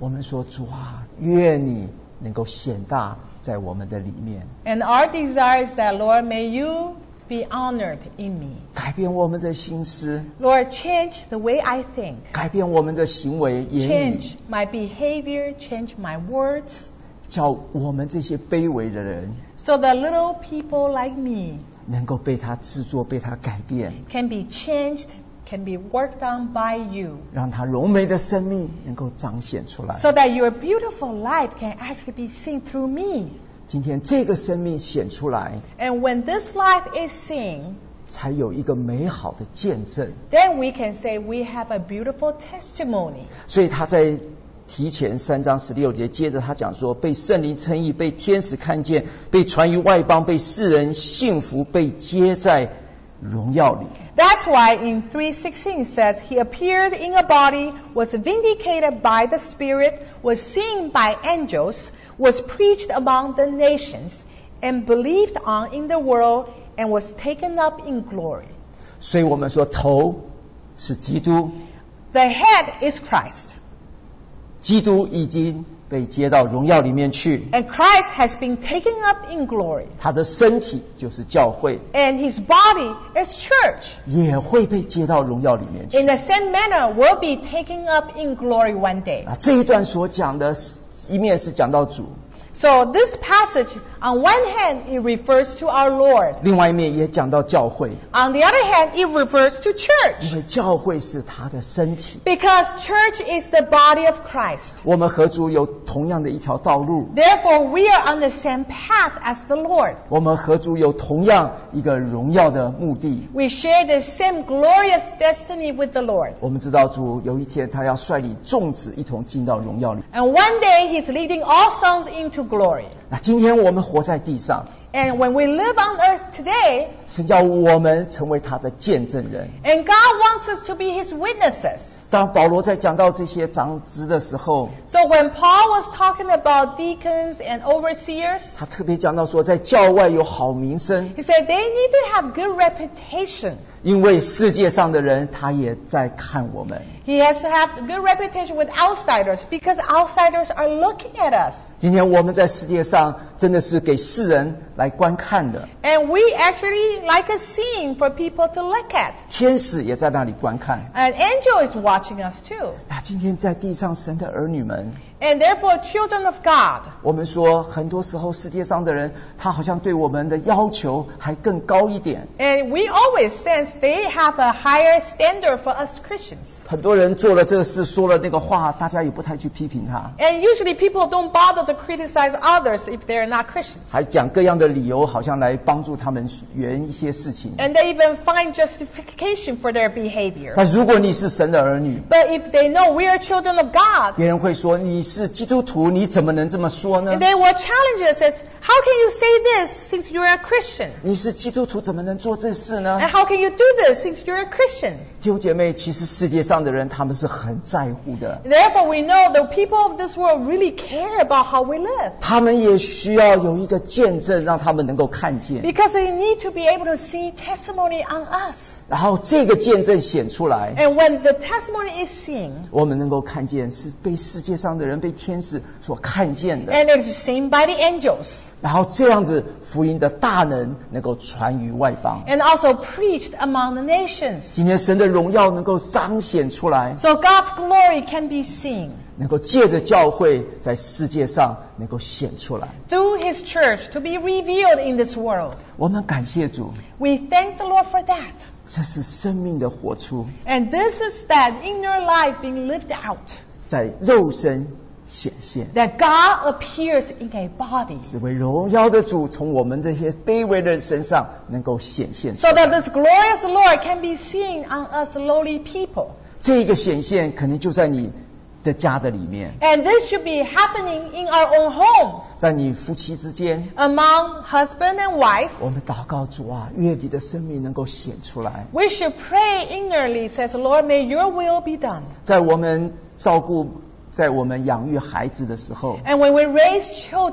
我们说主啊，愿你能够显大在我们的里面。 And our desire is that, Lord, may you be honored in me. 改变我们的心思， Lord, change the way I think. 改变我们的行为言语， Change my behavior, change my words, 叫我们这些卑微的人 so that little people like me 能够被他制作，被他改变， can be changed, can be worked on by you, 让他荣美的生命能够彰显出来。 so that your beautiful life can actually be seen through me. 今天这个生命显出来， And when this life is seen, 才有一个美好的见证。 then we can say we have a beautiful testimony. 所以他在提前3章16节，接着他讲说，被圣灵称义，被天使看见，被传于外邦，被世人信服，被接在荣耀里。 That's why in 3:16 says, He appeared in a body, was vindicated by the Spirit, was seen by angels, was preached among the nations, and believed on in the world, and was taken up in glory. 所以我们说，头是基督， The head is Christ, 基督已经被接到荣耀里面去， and Christ has been taken up in glory, 他的身体就是教会， and His body is church. 也会被接到荣耀里面去 In。the same manner, will be taken up in glory one day. 这一段所讲的，一面是讲到主， So this passage, on one hand, it refers to our Lord. 另外一面也讲到教会， On the other hand, it refers to 因 church. 为教会是他的身体。 Because church is the body of Christ. 我们和主有同样的一条道路， Therefore, we are on the same path as the Lord. 我们和主有同样一个荣耀的目的。 We share the same glorious destiny with the Lord. 我们知道主有一天他要率领众子一同进到荣耀里。 And one day, He's leading all sons into glory. 那今天我们活在地上， And when we live on earth today, 是要我们成为他的见证人。 and God wants us to be His witnesses. 当保罗在讲到这些长子的时候， So when Paul was talking about deacons and overseers, 他特别讲到说，在教外有好名声， he said they need to have good reputation. 因为世界上的人他也在看我们。 He has to have good reputation with outsiders because outsiders are looking at us. 今天我们在世界上真的是给世人来观看的， And we actually like a scene for people to look at. 天使也在那里观看。 An angel is watching us too. 那今天在地上神的儿女们， And therefore, children of God, 我们说很多时候世界上的人，他好像对我们的要求还更高一点。 and we always sense they have a higher standard for us Christians. 很多人做了这个事，说了那个话，大家也不太去批评他， And usually people don't bother to criticize others if they're not Christians. 还讲各样的理由，好像来帮助他们圆一些事情。 And they even find justification for their behavior. 但如果你是神的儿女， But if they know we are children of God, 别人会说你是基督徒，你怎么能这么说呢 and？ they will challenge us as, how can you say this since you're a Christian? 你是基督徒，怎么能做这事呢？ And how can you do this since you're a Christian? 弟兄姐妹，其实世界上的人他们是很在乎的， Therefore, we know the people of this world really care about how we live. 他们也需要有一个见证，让他们能够看见， Because they need to be able to see testimony on us. 然后这个见证显出来， And when the testimony is seen, 我们能够看见是被世界上的人、被天使所看见的， and it is seen by the angels, 然后这样子福音的大能能够传于外邦。 and also preached among the nations. 今天神的荣耀能够彰显出来， So God's glory can be seen 能够借着教会在世界上能够显出来。 through His church to be revealed in this world. 我们感谢主， We thank the Lord for that. 这是生命的活出， And this is that inner life being lived out. 在肉身显现， That God appears in a body. 是为荣耀的主从我们这些卑微的人身上能够显现出 So 来。 that this glorious Lord can be seen on us lowly people. 这个显现可能就在你的家的里面， And this should be happening in our own home, 在你夫妻之间。 among husband and wife. 我们祷告主啊，愿你的生命能够显出来， We should pray inwardly, says, Lord, may your will be done. 在我们照顾、在我们养育孩子的时候， And when we raise children,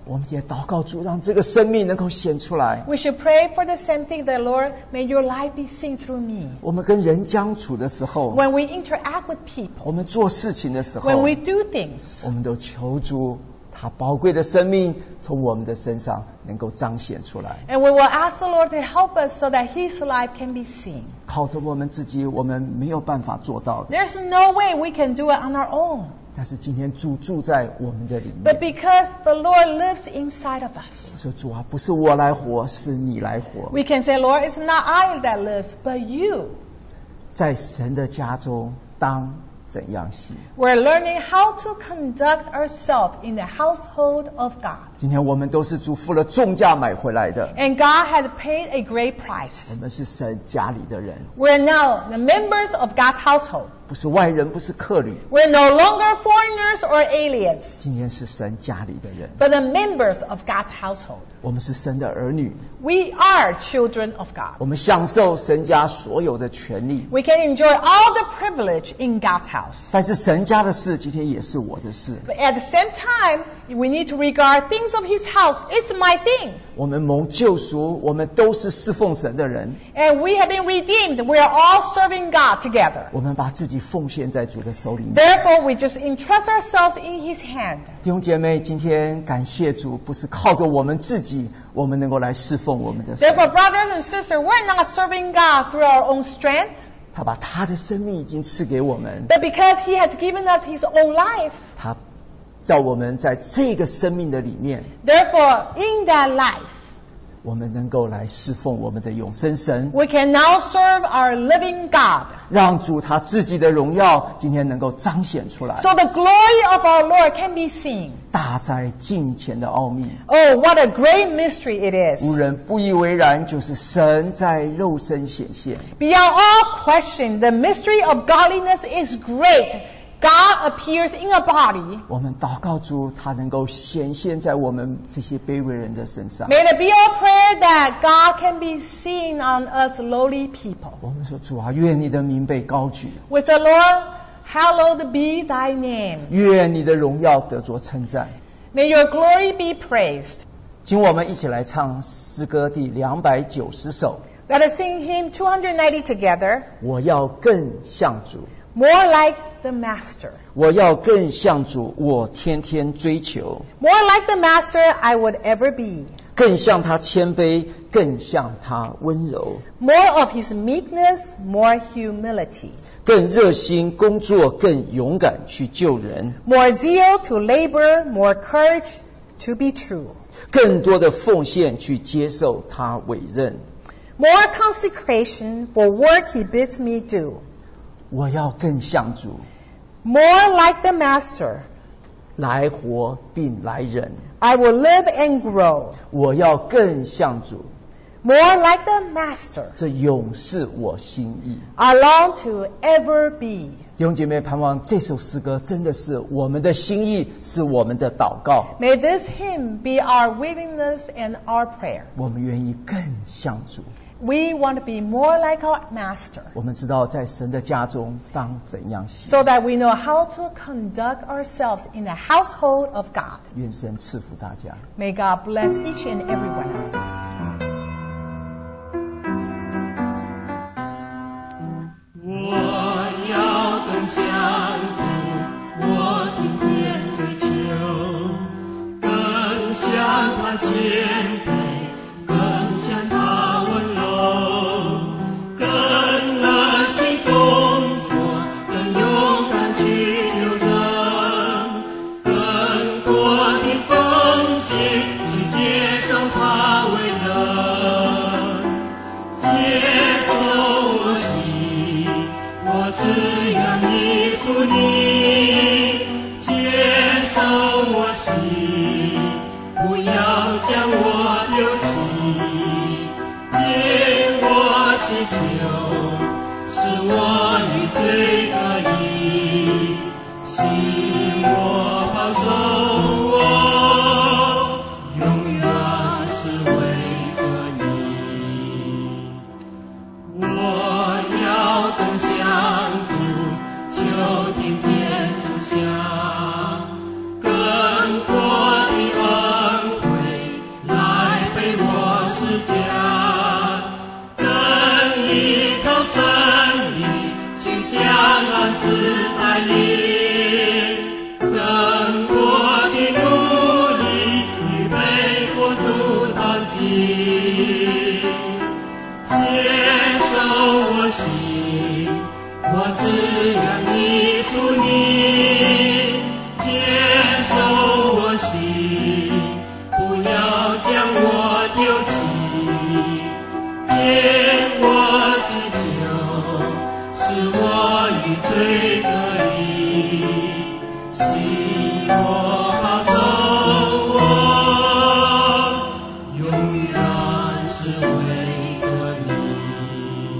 我们也祷告主，让这个生命能够显出来。 We should pray for the same thing, that Lord, may your life be seen through me. 我们跟人相处的时候， When we interact with people, 我们做事情的时候， when we do things, 我们都求主他宝贵的生命从我们的身上能够彰显出来。 and we will ask the Lord to help us so that His life can be seen. 靠着我们自己，我们没有办法做到的。 There's no way we can do it on our own. 但是今天主住在我们的里 But 面。 because the Lord lives inside of us, 说主啊，不是我来活，是你来活。 we can say, Lord, it's not I that lives, but you. 在神的家中当怎样行？ We're learning how to conduct ourselves in the household of God. 今天我们都是主付了重价买回来的， And God has paid a great price. 我们是神家里的人， We're now the members of God's household. 不是外人，不是客旅。 We're no longer foreigners or aliens, 今天是神家里的人， but the members of God's household. 我们是神的儿女， We are children of God. 我们享受神家所有的权利。 We can enjoy all the privilege in God's house. 但是神家的事，今天也是我的事。 But at the same time, we need to regard things of His house. It's my thing. 我们蒙救赎，我们都是侍奉神的人， And we have been redeemed. We are all serving God together. 我们把自己奉献在主的手里面。 Therefore, we just entrust ourselves in His hand. 弟兄姐妹，今天感谢主，不是靠着我们自己，我们能够来侍奉我们的神。 Therefore, brothers and sisters, we're not serving God through our own strength, 他把他的生命已经赐给我们， but because He has given us His own life. 他叫我们在这个生命的里面， Therefore, in that life, 我们能够来侍奉我们的永生神， we can now serve our living God. 让主他自己的荣耀今天能够彰显出来。 So the glory of our Lord can be seen. 大在近前的奥秘， Oh, what a great mystery it is. 无人不以为然，就是神在肉身显现。 Beyond all question, the mystery of godliness is great. God appears in a body. 我们祷告主，他能够显现在我们这些卑微人的身上。 May it be our prayer that God can be seen on us lowly people. 我们说主啊，愿你的名被高举， We say, Lord, hallowed be thy name. 愿你的荣耀得着称赞。 May your glory be praised. 请我们一起来唱诗歌第290首。 Let us sing hymn 290 together. 我要更像主， More like the Master. 我要更像主，我天天追求， More like the Master I would ever be. 更像他谦卑，更像他温柔， More of his meekness, more humility. 更热心工作，更勇敢去救人， More zeal to labor, more courage to be true. 更多的奉献去接受他委任。 More consecration for work he bids me do. 我要更像主， More like the Master. 来活并来忍。 I will live and grow. 我要更像主， More like the Master. 这永是我心意。 I long to ever be. 弟兄姐妹，盼望这首诗歌真的是我们的心意，是我们的祷告。 May this hymn be our willingness and our prayer. 我们愿意更像主。 We want to be more like our Master, 我们知道在神的家中当怎样行。 so that we know how to conduct ourselves in the household of God. 愿神赐福大家。 May God bless each and every one of us. 我要更像主，我天天追求，更像他谦卑，更像他温柔，更热心工作，更勇敢去救人，更多的奉献去接受他为人，接受我心。我只愿你属你，接受我心，不要将我丢弃，因我祈求，是我与罪得益，信我保守我，永远是为着你。我要更像主，求今天出现更多的恩子带领，更多的努力预备国度当今，接受我心，我只愿依属你，接受我心，不要将我丢弃，见我祈求，使我与罪隔离，使我保守我，永远是为着你。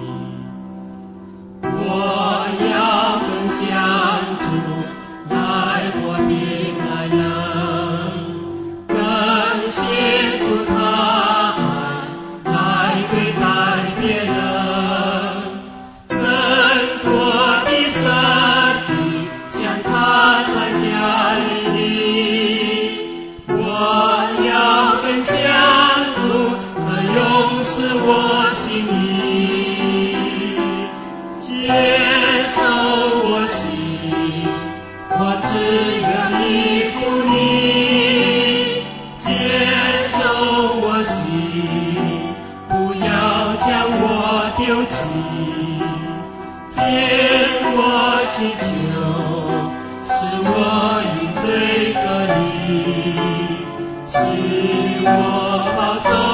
我要更像主，来过命来能，更显出他爱，来对待别人，更多的设计像他在家里。我要更像主，这永是我心意。接受我心，我只愿依属你，接受我心，不要将我丢弃，听我祈求，使我与罪隔离，使我保守